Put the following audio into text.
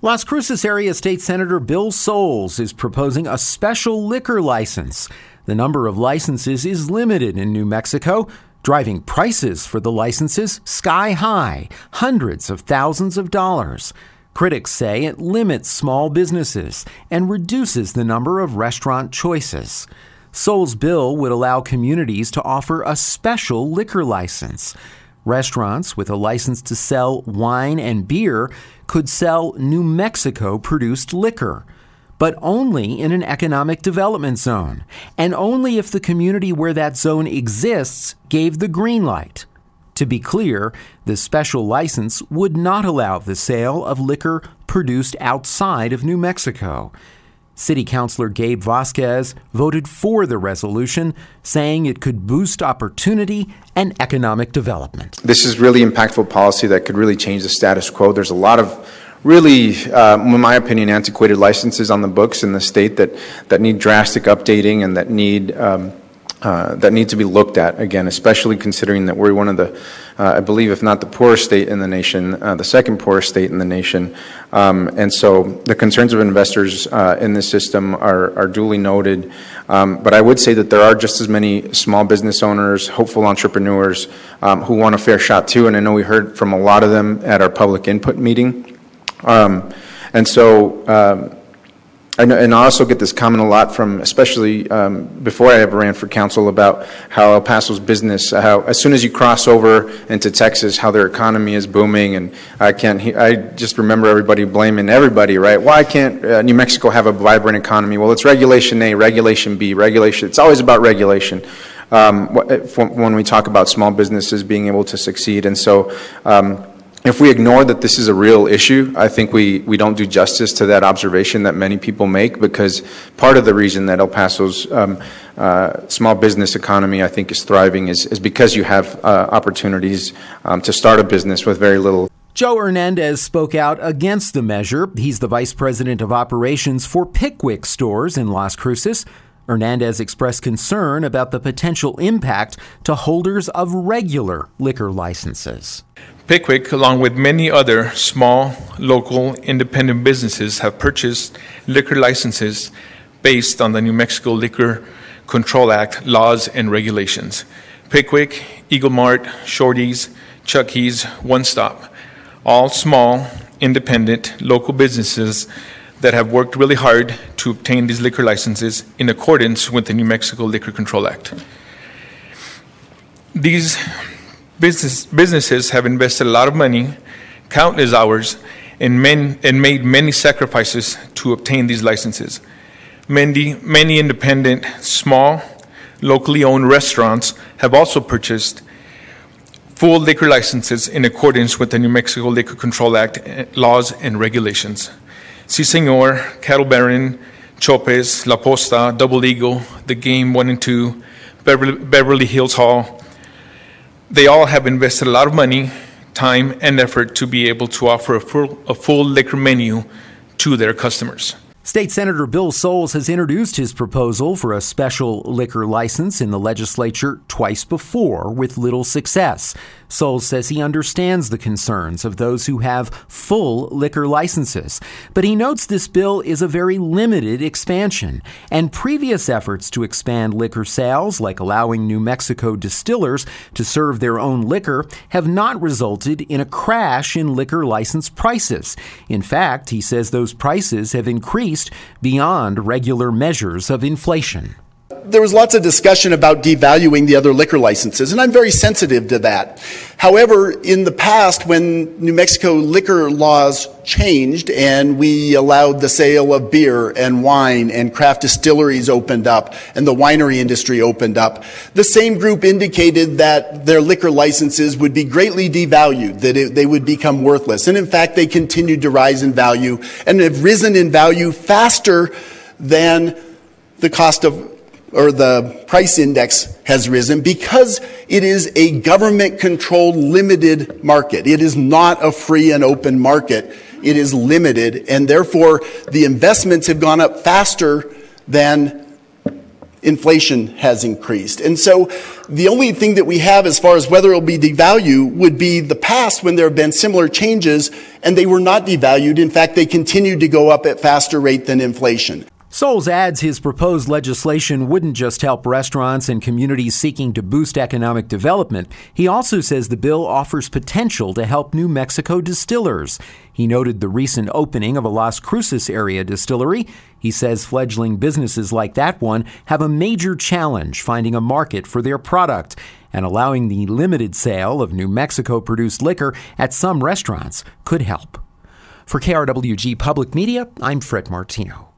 Las Cruces Area State Senator Bill Soules is proposing a special liquor license. The number of licenses is limited in New Mexico, driving prices for the licenses sky high, hundreds of thousands of dollars. Critics say it limits small businesses and reduces the number of restaurant choices. Soules' bill would allow communities to offer a special liquor license. Restaurants with a license to sell wine and beer could sell New Mexico-produced liquor, but only in an economic development zone, and only if the community where that zone exists gave the green light. To be clear, the special license would not allow the sale of liquor produced outside of New Mexico. City Councilor Gabe Vasquez voted for the resolution, saying it could boost opportunity and economic development. This is really impactful policy that could really change the status quo. There's a lot of really, in my opinion, antiquated licenses on the books in the state that need drastic updating and that need to be looked at again, especially considering that we're one of the, I believe, if not the poorest state in the nation, the second poorest state in the nation. And so the concerns of investors in this system are duly noted. But I would say that there are just as many small business owners, hopeful entrepreneurs who want a fair shot too. And I know we heard from a lot of them at our public input meeting. And I also get this comment a lot from, especially before I ever ran for council, about how El Paso's business, how as soon as you cross over into Texas, how their economy is booming. And I just remember everybody blaming everybody, right? Why can't New Mexico have a vibrant economy? Well, it's regulation A, regulation B, regulation. It's always about regulation when we talk about small businesses being able to succeed. And so if we ignore that this is a real issue, I think we don't do justice to that observation that many people make, because part of the reason that El Paso's small business economy, I think, is thriving is because you have opportunities to start a business with very little. Joe Hernandez spoke out against the measure. He's the vice president of operations for Pickwick stores in Las Cruces. Hernandez expressed concern about the potential impact to holders of regular liquor licenses. Pickwick, along with many other small, local, independent businesses, have purchased liquor licenses based on the New Mexico Liquor Control Act laws and regulations. Pickwick, Eagle Mart, Shorty's, Chucky's, One Stop, all small, independent, local businesses that have worked really hard to obtain these liquor licenses in accordance with the New Mexico Liquor Control Act. These businesses have invested a lot of money, countless hours, and made many sacrifices to obtain these licenses. Many independent, small, locally owned restaurants have also purchased full liquor licenses in accordance with the New Mexico Liquor Control Act laws and regulations. Si Senor, Cattle Baron, Chopez, La Posta, Double Eagle, The Game 1 and 2, Beverly Hills Hall, they all have invested a lot of money, time, and effort to be able to offer a full liquor menu to their customers. State Senator Bill Soules has introduced his proposal for a special liquor license in the legislature twice before with little success. Soules says he understands the concerns of those who have full liquor licenses, but he notes this bill is a very limited expansion, and previous efforts to expand liquor sales, like allowing New Mexico distillers to serve their own liquor, have not resulted in a crash in liquor license prices. In fact, he says those prices have increased beyond regular measures of inflation. There was lots of discussion about devaluing the other liquor licenses, and I'm very sensitive to that. However, in the past, when New Mexico liquor laws changed and we allowed the sale of beer and wine and craft distilleries opened up and the winery industry opened up, the same group indicated that their liquor licenses would be greatly devalued, that they would become worthless. And in fact, they continued to rise in value and have risen in value faster than the cost of or the price index has risen, because it is a government-controlled, limited market. It is not a free and open market. It is limited, and therefore the investments have gone up faster than inflation has increased. And so the only thing that we have as far as whether it will be devalued would be the past when there have been similar changes and they were not devalued. In fact, they continued to go up at faster rate than inflation. Soles adds his proposed legislation wouldn't just help restaurants and communities seeking to boost economic development. He also says the bill offers potential to help New Mexico distillers. He noted the recent opening of a Las Cruces area distillery. He says fledgling businesses like that one have a major challenge finding a market for their product, and allowing the limited sale of New Mexico-produced liquor at some restaurants could help. For KRWG Public Media, I'm Fred Martino.